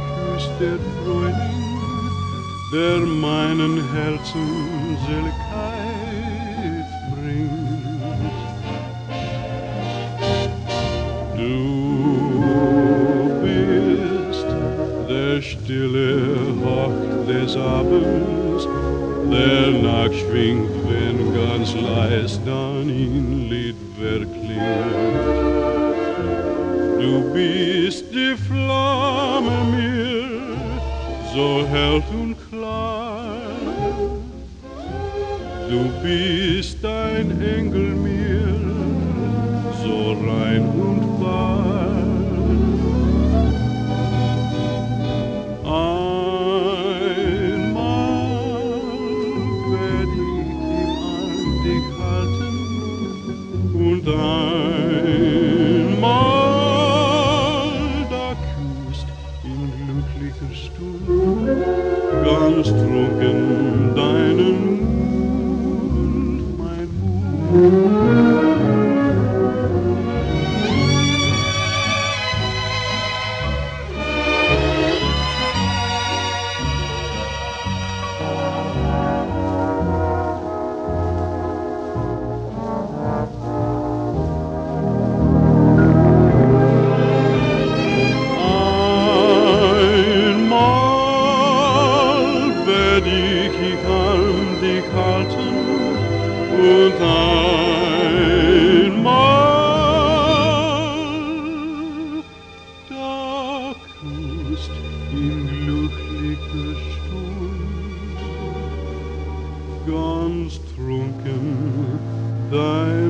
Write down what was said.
küsst der Frühling, der meinen Herzen Seligkeit bringt. Du bist der stille Hauch des Abends, der nachschwingt, wenn ganz leis dein Lied verklingt. Du bist die Flamme mir, so hell und klar. Du bist ein Engel mir, so rein und wahr. Und einmal da küsst in glücklicher Stund ganz trunken deinen Mund, mein Mund. Ich an dich halten und einmal da küsst in glücklicher Stund ganz trunken dein